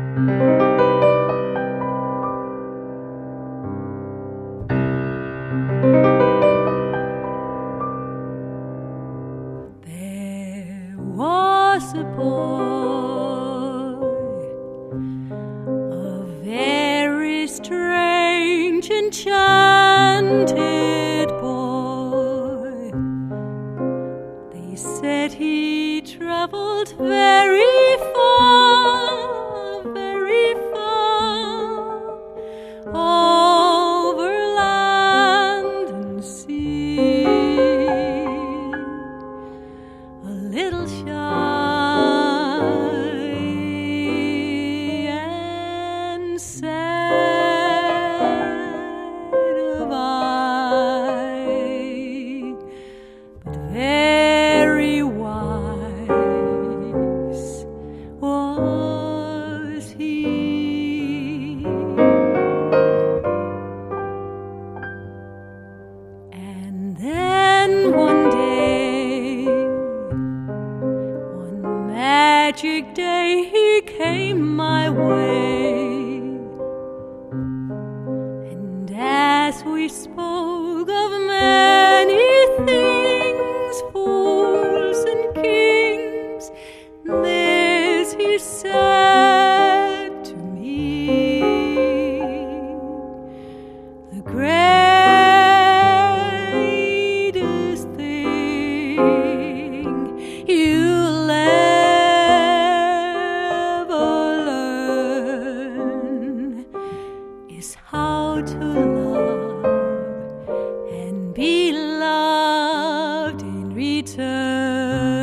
There was a boy, a very strange, enchanted boy. They said he traveled very far, very far, over land and sea. A little shy and sad of eye, but very wise was he. And then one day, one magic day, he came my way, and as we spoke of many things, fools and kings, this he said to me: the greatest thing you'll ever learn is how to love and be loved in return.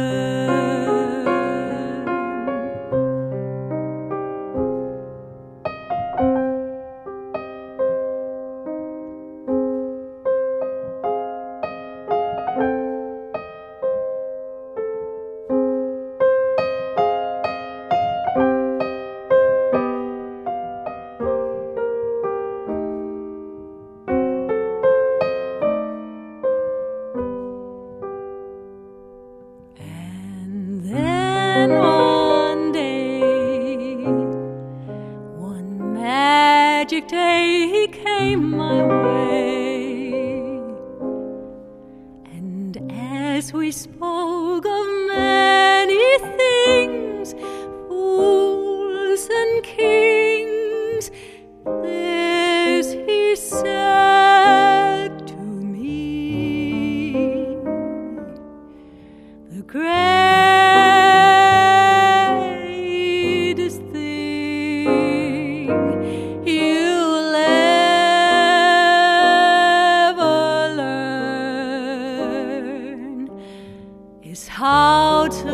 And then one day, one magic day, he came my way, and as we spoke of many things, fools and kings, this he said to me: the greatest thing you'll ever learn is how to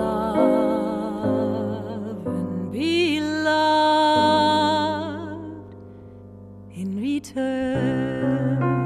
love and be loved in return.